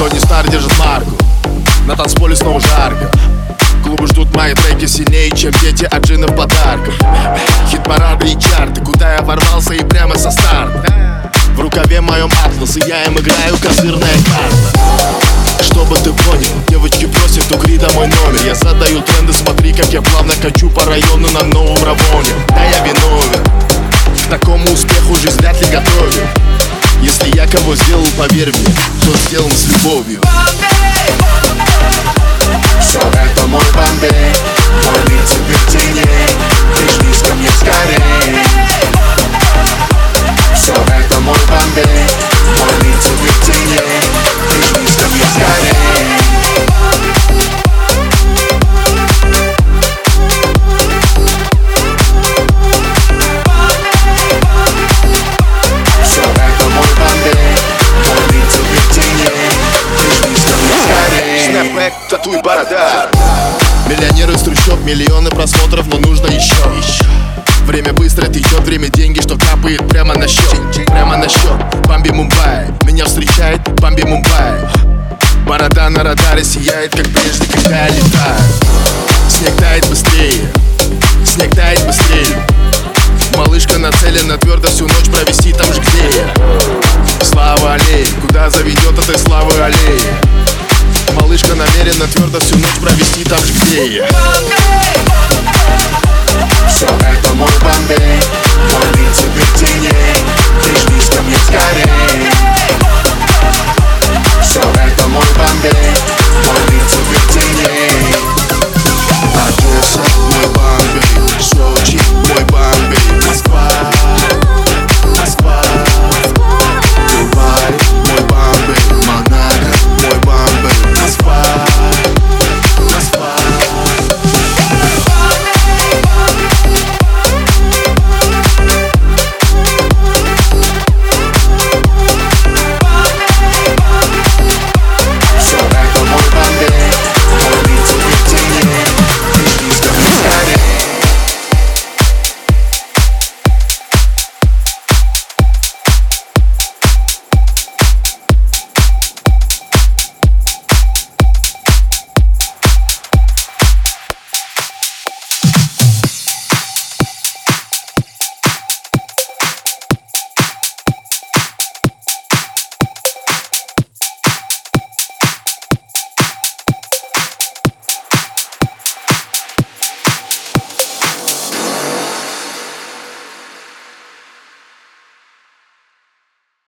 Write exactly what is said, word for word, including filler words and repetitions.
Сегодня стар держит марку, на танцполе снова жарко. Клубы ждут мои треки сильнее, чем дети от джинов подарков. Хит-парады и чарты, куда я ворвался и прямо со старта. В рукаве моем атлас, и я им играю козырная карта. Чтобы ты понял, девочки просят, укри домой номер. Я задаю тренды, смотри, как я плавно качу по району на новом Равоне. Да, я виновен, к такому успеху жизнь вряд ли готовит. Если я кого сделал, поверь мне, тот сделан с любовью. Все это мой Бомбей, мой мир теперь теней. Прижмись ко мне скорей. Все это мой Бомбей, мой мир теперь теней. Прижмись ко мне скорей. Все это мой Бомбей, мой мир теперь теней. Прижмись ко мне скорей. Снэпбэк, тату и борода. Миллионеры из трущоб, миллионы просмотров, но нужно еще. Время быстро течет, время деньги, что капает прямо на счет. Прямо на счет, Бамби Мумбай. Меня встречает Бамби Мумбай. Борода на радаре сияет, как прежде, когда я летаю. Снег тает быстрее, снег тает быстрее. Малышка нацелена твердо всю ночь провести там же, где я. Слава аллее, куда заведет этой славы аллеи. Малышка намерена твердо всю ночь провести там же, где я. Все это мой Бомбей, мой мир теперь теней. Прижмись ко мне скорей.